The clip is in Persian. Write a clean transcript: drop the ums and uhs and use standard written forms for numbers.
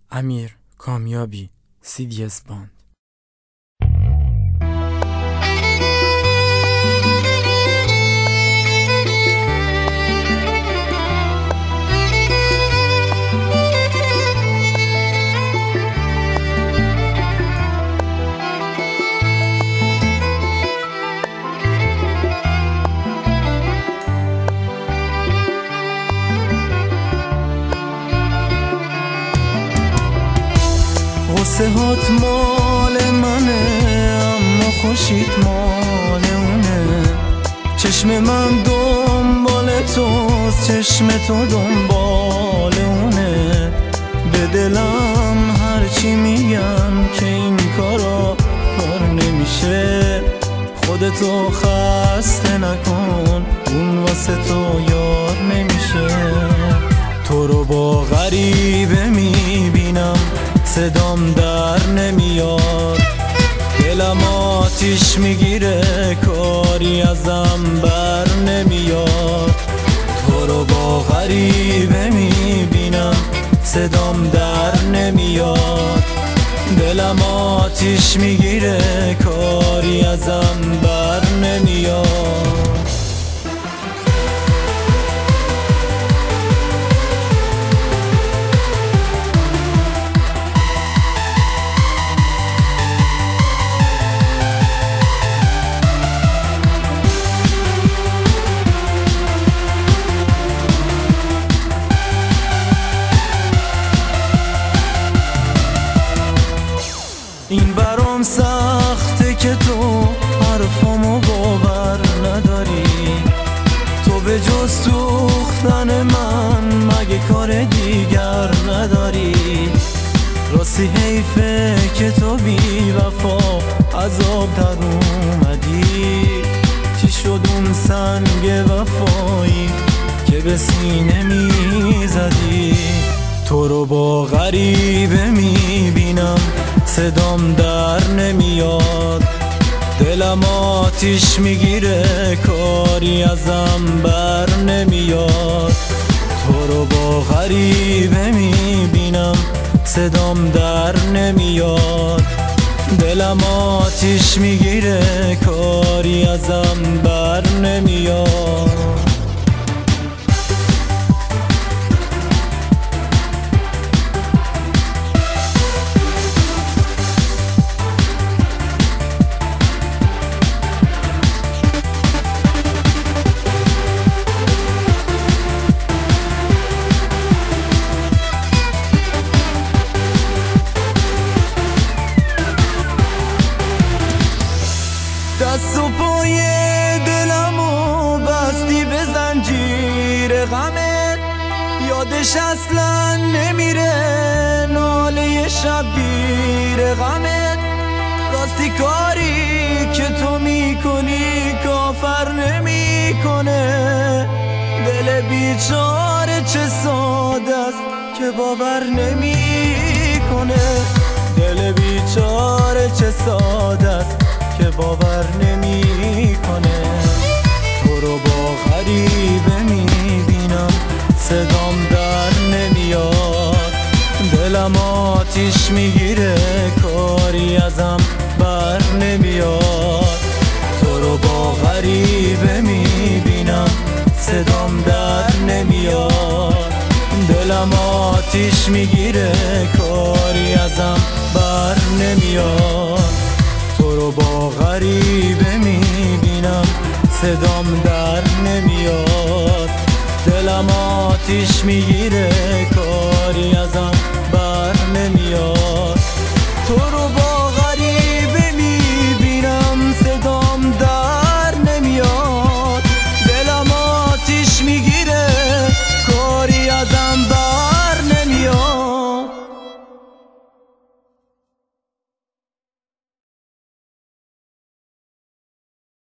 امیر کامیابی CDS باند. غصه هات مال منه اما خوشیت مال اونه. چشم من دنبال توست، چشم تو دنبال اونه. به دلم هرچی میگم که این کارا کار نمیشه. خودتو خسته نکن، اون واسه تو یار نمیشه. تو رو با غریبه میبینم، صدام در نمیاد. دلم آتیش میگیره، کاری ازم بر نمیاد. تو رو با غریبه میبینم، صدام در نمیاد. دلم آتیش میگیره، کاری ازم بر نمیاد. این برام سخته که تو حرفامو باور نداری. تو به جز سوختن من مگه کار دیگر نداری. راستی حیفه که تو بی وفا عذاب در اومدی. چی شد اون سنگ وفایی که به سینه میزدی. تو رو با غریبه میبینم، صدام در نمیاد. دلم آتیش میگیره، کاری ازم بر نمیاد. تو رو با غریبه میبینم، صدام در نمیاد. دلم آتیش میگیره، کاری ازم بر نمیاد. دست و پای دلمو بستی به زنجیر غمت. یادش اصلا نمیره ناله شبگیر غمت. راستی کاری که تو میکنی کافر نمیکنه. دل بیچاره چه ساده است که باور نمیکنه. دل بیچاره چه ساده است که باور نمیکنه. تو رو با غریبه میبینم، صدام در نمیاد. دلم آتیش میگیره، کاری ازم بر نمیاد. تو رو با غریبه میبینم، صدام در نمیاد. دلم آتیش میگیره، کاری ازم بر نمیاد. تو رو با غریبه میبینم، صدام در نمیاد. دلم آتیش میگیره، کاری ازم بر نمیاد. تو رو با